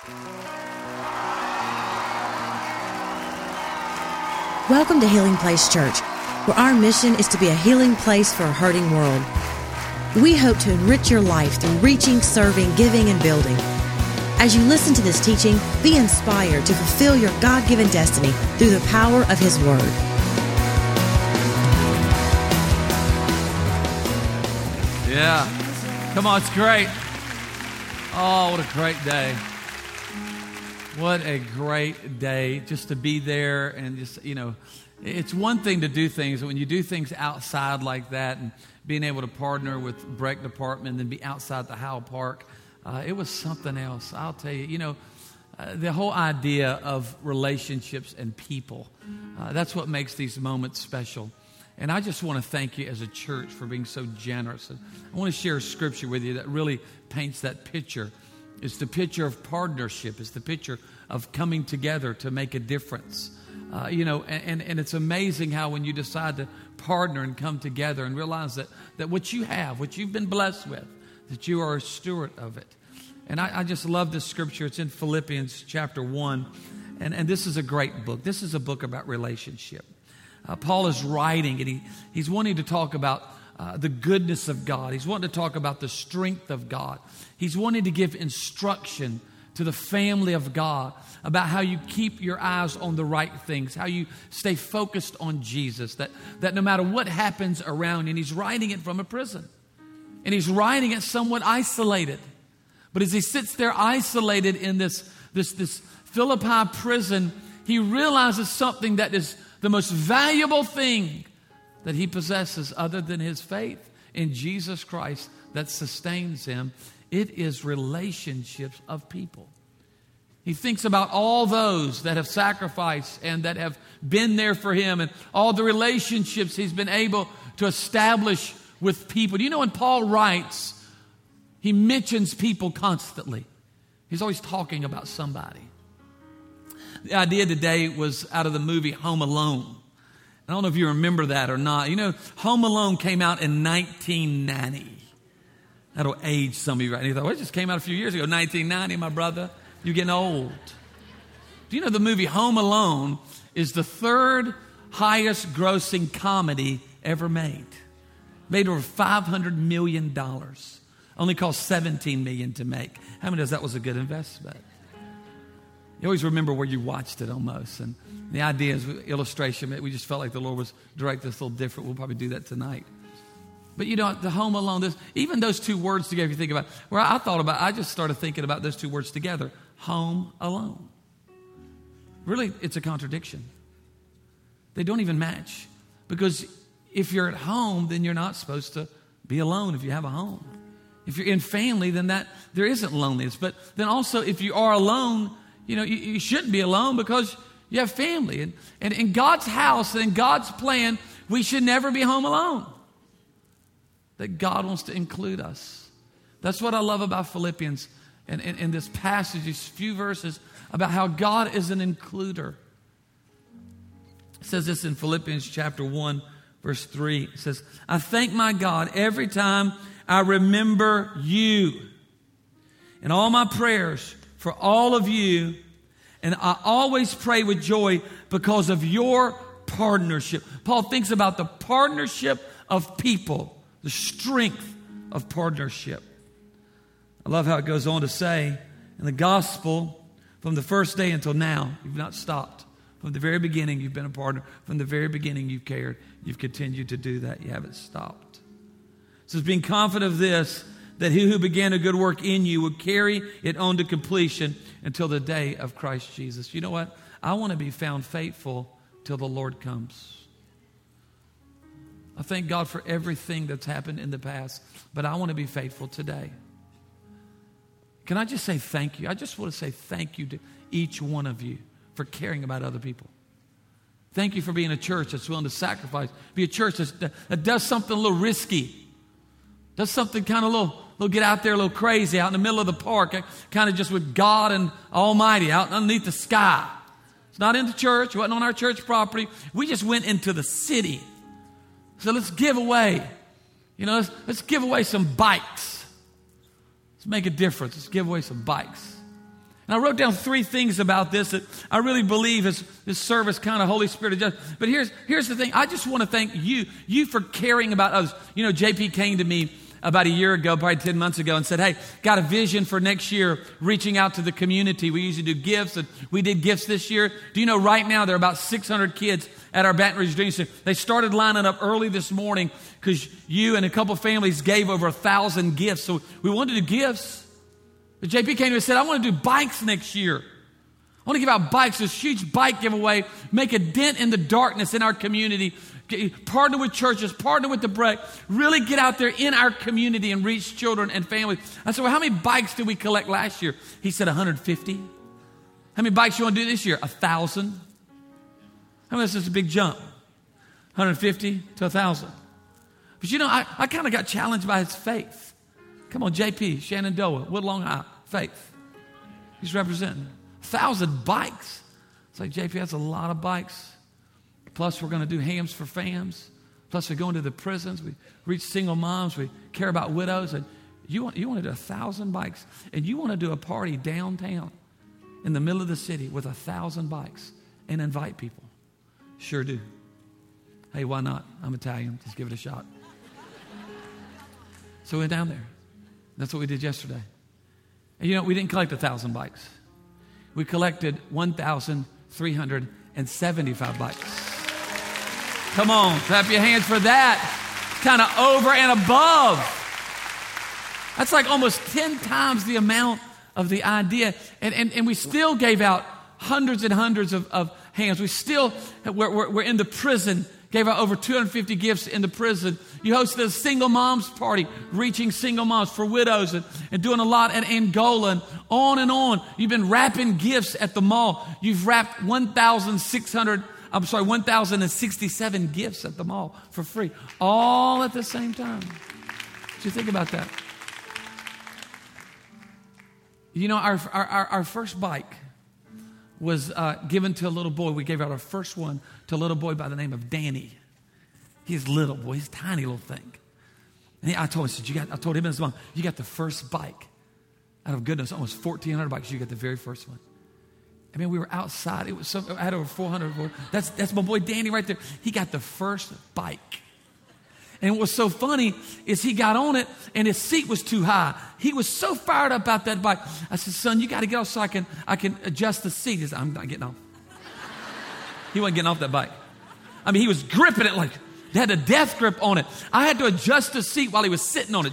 Welcome to Healing Place Church, where our mission is to be a healing place for a hurting world. We hope to enrich your life through reaching, serving, giving, and building. As you listen to this teaching, be inspired to fulfill your God-given destiny through the power of His Word. Yeah. Come on, it's great. Oh, what a great day. What a great day just to be there and just, it's one thing to do things. When you do things outside like that and being able to partner with Breck Department and then be outside the Howell Park, it was something else. I'll tell you, the whole idea of relationships and people, that's what makes these moments special. And I just want to thank you as a church for being so generous. And I want to share a scripture with you that really paints that picture. It's the picture of partnership. It's the picture of coming together to make a difference. And it's amazing how when you decide to partner and come together and realize that what you have, what you've been blessed with, that you are a steward of it. And I just love this scripture. It's in Philippians chapter 1. And this is a great book. This is a book about relationship. Paul is writing, and he's wanting to talk about the goodness of God. He's wanting to talk about the strength of God. He's wanting to give instruction to the family of God about how you keep your eyes on the right things, how you stay focused on Jesus, that no matter what happens around you, and he's writing it from a prison. And he's writing it somewhat isolated. But as he sits there isolated in this Philippi prison, he realizes something that is the most valuable thing that he possesses other than his faith in Jesus Christ that sustains him. It is relationships of people. He thinks about all those that have sacrificed and that have been there for him and all the relationships he's been able to establish with people. Do you know when Paul writes, he mentions people constantly. He's always talking about somebody. The idea today was out of the movie Home Alone. I don't know if you remember that or not. Home Alone came out in 1990. That'll age some of you right now. You thought, well, it just came out a few years ago. 1990, my brother. You're getting old. Do you know the movie Home Alone is the third highest grossing comedy ever made? Made over $500 million. Only cost $17 million to make. How many of that was a good investment? You always remember where you watched it almost. And the idea is illustration. We just felt like the Lord was directing us a little different. We'll probably do that tonight. But the Home Alone, even those two words together, if you think about it, I just started thinking about those two words together. Home Alone. Really, it's a contradiction. They don't even match. Because if you're at home, then you're not supposed to be alone if you have a home. If you're in family, then there isn't loneliness. But then also, if you are alone, you shouldn't be alone because you have family. And in God's house and in God's plan, we should never be home alone. That God wants to include us. That's what I love about Philippians and in this passage, these few verses about how God is an includer. It says this in Philippians chapter 1, verse 3. It says, I thank my God every time I remember you in all my prayers for all of you. And I always pray with joy because of your partnership. Paul thinks about the partnership of people. The strength of partnership. I love how it goes on to say, in the gospel, from the first day until now, you've not stopped. From the very beginning, you've been a partner. From the very beginning, you've cared. You've continued to do that. You haven't stopped. It says, being confident of this, that he who began a good work in you will carry it on to completion until the day of Christ Jesus. You know what? I want to be found faithful till the Lord comes. I thank God for everything that's happened in the past, but I want to be faithful today. Can I just say thank you? I just want to say thank you to each one of you for caring about other people. Thank you for being a church that's willing to sacrifice. Be a church that does something a little risky. Does something kind of a little get out there a little crazy, out in the middle of the park, kind of just with God and Almighty out underneath the sky. It's not in the church. It wasn't on our church property. We just went into the city. So let's give away, let's give away some bikes. Let's make a difference. Let's give away some bikes. And I wrote down 3 things about this that I really believe is this service kind of Holy Spirit adjust. But here's the thing. I just want to thank you for caring about others. You know, JP came to me about a year ago, probably 10 months ago, and said, hey, got a vision for next year, reaching out to the community. We usually do gifts, and we did gifts this year. Do you know right now there are about 600 kids at our Baton Rouge Dream Center? They started lining up early this morning because you and a couple families gave over 1,000 gifts. So we wanted to do gifts. But JP came to me and said, I want to do bikes next year. I want to give out bikes, this huge bike giveaway, make a dent in the darkness in our community, partner with churches, partner with the Breck, really get out there in our community and reach children and families. I said, well, how many bikes did we collect last year? He said 150. How many bikes you want to do this year? 1,000. I mean, this is a big jump. 150 to 1,000. But you know, I kind of got challenged by his faith. Come on, JP, Shenandoah, Woodlawn High, faith. He's representing 1,000 bikes. It's like, JP, that's a lot of bikes. Plus, we're going to do hams for fams. Plus, we go into the prisons. We reach single moms. We care about widows. And you want to do 1,000 bikes. And you want to do a party downtown in the middle of the city with 1,000 bikes and invite people. Sure do. Hey, why not? I'm Italian. Just give it a shot. So we went down there. That's what we did yesterday. And you know, we didn't collect 1,000 bikes. We collected 1,375 bikes. Come on, clap your hands for that. Kind of over and above. That's like almost 10 times the amount of the idea. And we still gave out hundreds and hundreds of hands. We still, we're in the prison, gave out over 250 gifts in the prison. You hosted a single moms party, reaching single moms for widows and doing a lot at Angola and on and on. You've been wrapping gifts at the mall. You've wrapped 1,067 gifts at the mall for free, all at the same time. What you think about that? You know, our first bike was given to a little boy. We gave out our first one to a little boy by the name of Danny. He's little boy. He's a tiny little thing. And I told him, I told him and his mom, you got the first bike. Out of goodness, almost 1,400 bikes. You got the very first one. I mean, we were outside. It was so, I had over 400. That's my boy Danny right there. He got the first bike. And what was so funny is he got on it and his seat was too high. He was so fired up about that bike. I said, son, you got to get off so I can adjust the seat. He said, I'm not getting off. He wasn't getting off that bike. I mean, he was gripping it like, they had a death grip on it. I had to adjust the seat while he was sitting on it.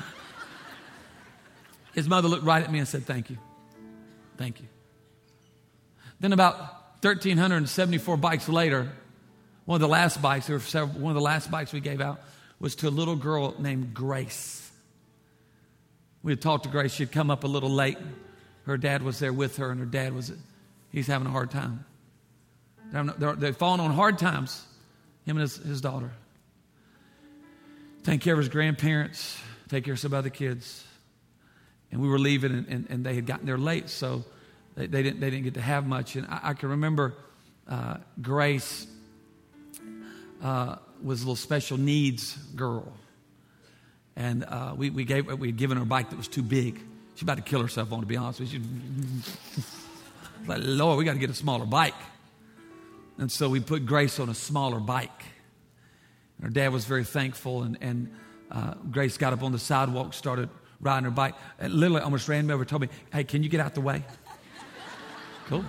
His mother looked right at me and said, thank you. Thank you. Then about 1,374 bikes later, one of the last bikes we gave out was to a little girl named Grace. We had talked to Grace. She'd come up a little late. Her dad was there with her, and her dad he's having a hard time. They're falling on hard times, him and his daughter. Taking care of his grandparents, take care of some other kids. And we were leaving, and they had gotten there late, so they didn't get to have much. And I can remember Grace was a little special needs girl. And we'd given her a bike that was too big. She's about to kill herself on, to be honest with you. Like, Lord, we got to get a smaller bike. And so we put Grace on a smaller bike. And her dad was very thankful. And Grace got up on the sidewalk, started riding her bike. And literally almost ran me over and told me, hey, can you get out the way? Cool.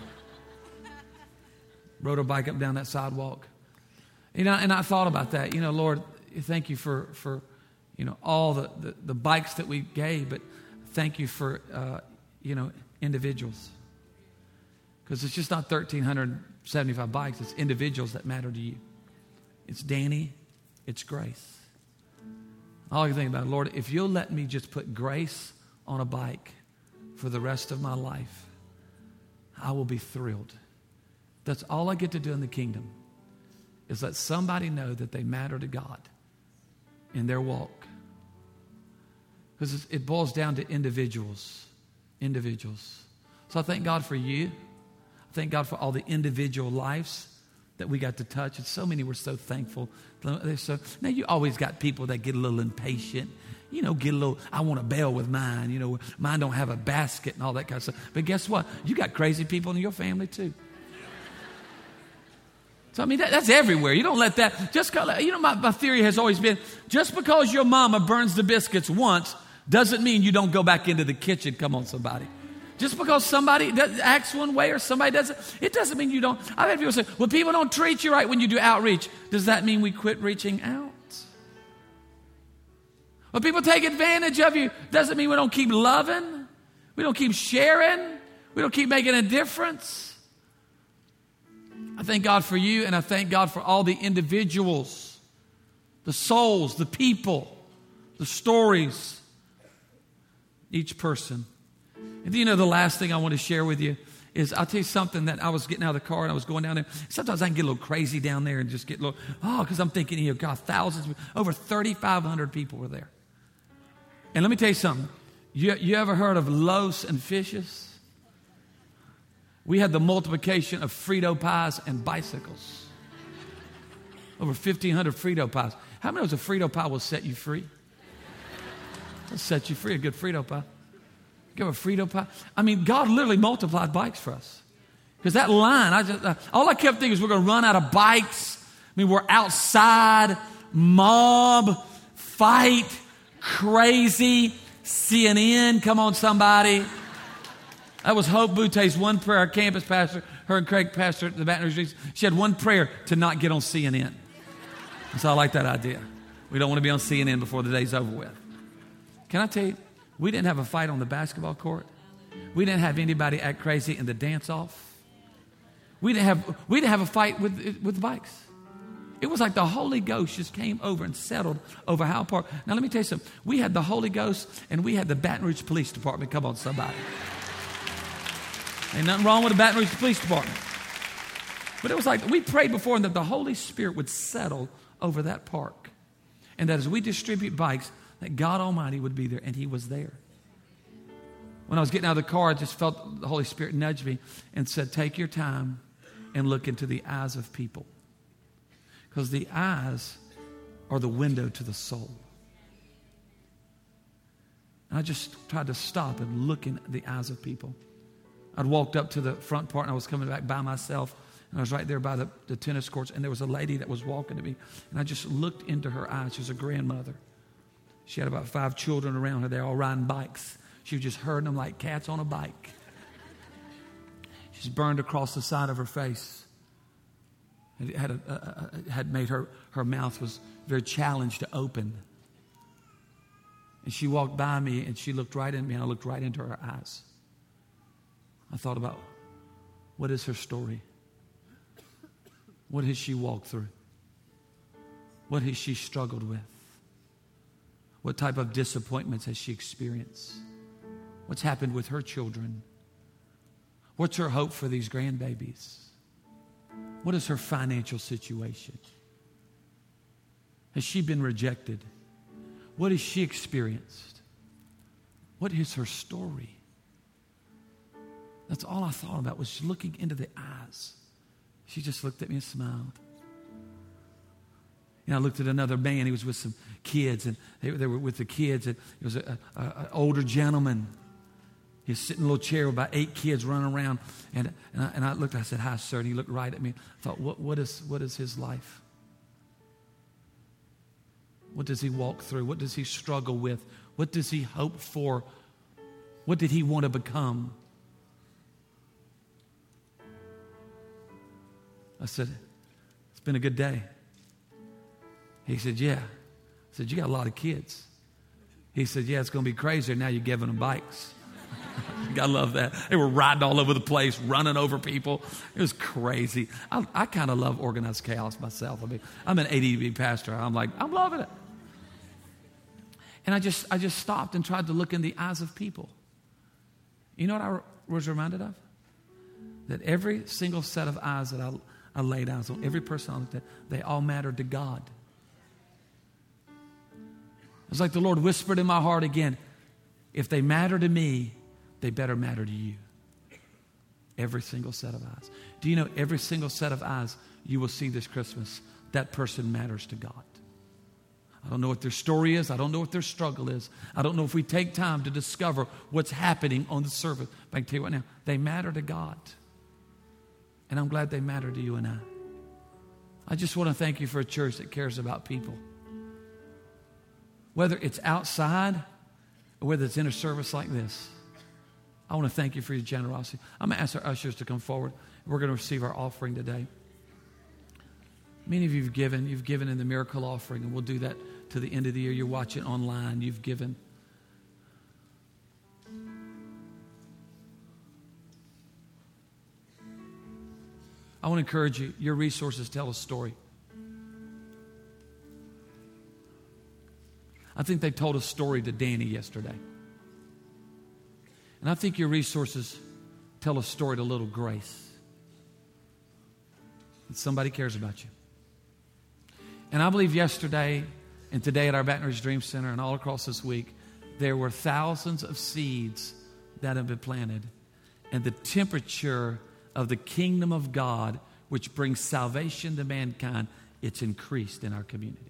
Rode her bike up and down that sidewalk. You know, and I thought about that. You know, Lord, thank you for you know, all the bikes that we gave, but thank you for, you know, individuals. Because it's just not 1,375 bikes. It's individuals that matter to you. It's Danny. It's Grace. All I can think about, Lord, if you'll let me just put Grace on a bike for the rest of my life, I will be thrilled. That's all I get to do in the kingdom, is let somebody know that they matter to God in their walk. Because it boils down to individuals. Individuals. So I thank God for you. I thank God for all the individual lives that we got to touch. And so many were so thankful. Now, you always got people that get a little impatient. get a little, I want to bail with mine. Mine don't have a basket and all that kind of stuff. But guess what? You got crazy people in your family too. So, that's everywhere. You don't let that, my theory has always been, just because your mama burns the biscuits once doesn't mean you don't go back into the kitchen. Come on, somebody. Just because somebody acts one way or somebody doesn't, it doesn't mean you don't. I've had people say, well, people don't treat you right when you do outreach. Does that mean we quit reaching out? Well, people take advantage of you. Doesn't mean we don't keep loving. We don't keep sharing. We don't keep making a difference. I thank God for you, and I thank God for all the individuals, the souls, the people, the stories, each person. And the last thing I want to share with you is, I'll tell you something that I was getting out of the car and I was going down there. Sometimes I can get a little crazy down there and just get a little, because I'm thinking, God, thousands, over 3,500 people were there. And let me tell you something. You ever heard of loaves and fishes? We had the multiplication of Frito pies and bicycles. Over 1,500 Frito pies. How many knows a Frito pie will set you free? It'll set you free, a good Frito pie. Give a Frito pie. God literally multiplied bikes for us. Because that line, all I kept thinking is we're going to run out of bikes. We're outside, mob, fight, crazy, CNN. Come on, somebody. That was Hope Boute's one prayer, our campus pastor, her and Craig pastor at the Baton Rouge. She had one prayer to not get on CNN. And so I like that idea. We don't want to be on CNN before the day's over with. Can I tell you, we didn't have a fight on the basketball court. We didn't have anybody act crazy in the dance-off. We didn't have a fight with bikes. It was like the Holy Ghost just came over and settled over Howell Park. Now, let me tell you something. We had the Holy Ghost and we had the Baton Rouge Police Department. Come on, somebody. Ain't nothing wrong with the Baton Rouge Police Department. But it was like we prayed before and that the Holy Spirit would settle over that park. And that as we distribute bikes, that God Almighty would be there. And He was there. When I was getting out of the car, I just felt the Holy Spirit nudge me and said, take your time and look into the eyes of people. Because the eyes are the window to the soul. And I just tried to stop and look in the eyes of people. I'd walked up to the front part and I was coming back by myself. And I was right there by the tennis courts. And there was a lady that was walking to me. And I just looked into her eyes. She was a grandmother. She had about 5 children around her. They're all riding bikes. She was just herding them like cats on a bike. She's burned across the side of her face. It had made her mouth was very challenged to open. And she walked by me and she looked right at me and I looked right into her eyes. I thought about, what is her story? What has she walked through? What has she struggled with? What type of disappointments has she experienced? What's happened with her children? What's her hope for these grandbabies? What is her financial situation? Has she been rejected? What has she experienced? What is her story? That's all I thought about was looking into the eyes. She just looked at me and smiled. And I looked at another man. He was with some kids, and they were with the kids. And it was an older gentleman. He was sitting in a little chair with about 8 kids running around. And I looked, I said, hi, sir. And he looked right at me. I thought, what is his life? What does he walk through? What does he struggle with? What does he hope for? What did he want to become? I said, it's been a good day. He said, yeah. I said, you got a lot of kids. He said, yeah, it's going to be crazier now you're giving them bikes. I love that. They were riding all over the place, running over people. It was crazy. I kind of love organized chaos myself. I'm an ADB pastor. I'm loving it. And I just stopped and tried to look in the eyes of people. You know what I was reminded of? That every single set of eyes that I laid eyes on, every person I looked at, they all mattered to God. It's like the Lord whispered in my heart again, if they matter to me, they better matter to you. Every single set of eyes. Do you know every single set of eyes you will see this Christmas, that person matters to God? I don't know what their story is. I don't know what their struggle is. I don't know if we take time to discover what's happening on the surface. But I can tell you right now, they matter to God. And I'm glad they matter to you and I just want to thank you for a church that cares about people. Whether it's outside or whether it's in a service like this, I want to thank you for your generosity. I'm going to ask our ushers to come forward. We're going to receive our offering today. Many of you have given. You've given in the miracle offering, and we'll do that to the end of the year. You're watching online. You've given. I want to encourage you. Your resources tell a story. I think they told a story to Danny yesterday. And I think your resources tell a story to little Grace. That somebody cares about you. And I believe yesterday and today at our Baton Rouge Dream Center and all across this week, there were thousands of seeds that have been planted. And the temperature of the kingdom of God, which brings salvation to mankind, it's increased in our community.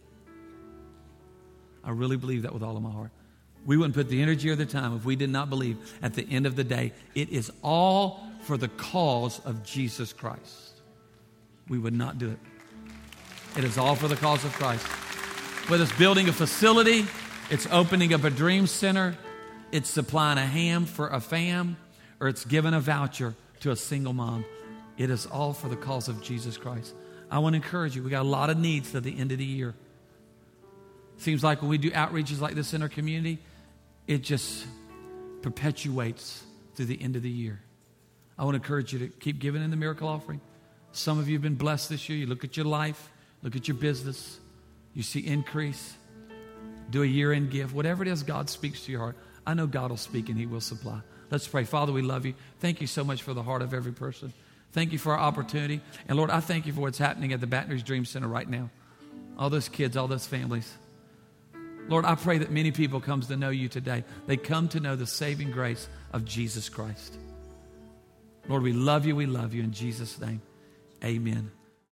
I really believe that with all of my heart. We wouldn't put the energy or the time if we did not believe at the end of the day, it is all for the cause of Jesus Christ. We would not do it. It is all for the cause of Christ. Whether it's building a facility, it's opening up a dream center, it's supplying a ham for a fam, or it's giving a voucher to a single mom. It is all for the cause of Jesus Christ. I want to encourage you. We got a lot of needs at the end of the year. Seems like when we do outreaches like this in our community, it just perpetuates through the end of the year. I want to encourage you to keep giving in the miracle offering. Some of you have been blessed this year. You look at your life, look at your business, you see increase. Do a year-end gift. Whatever it is God speaks to your heart, I know God will speak and He will supply. Let's pray. Father, we love you. Thank you so much for the heart of every person. Thank you for our opportunity. And Lord, I thank you for what's happening at the Baton Rouge Dream Center right now. All those kids, all those families. Lord, I pray that many people come to know you today. They come to know the saving grace of Jesus Christ. Lord, we love you. We love you. In Jesus' name, amen.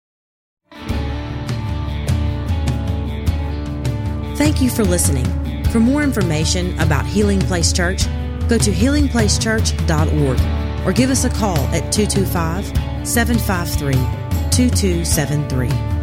Thank you for listening. For more information about Healing Place Church, go to healingplacechurch.org or give us a call at 225-753-2273.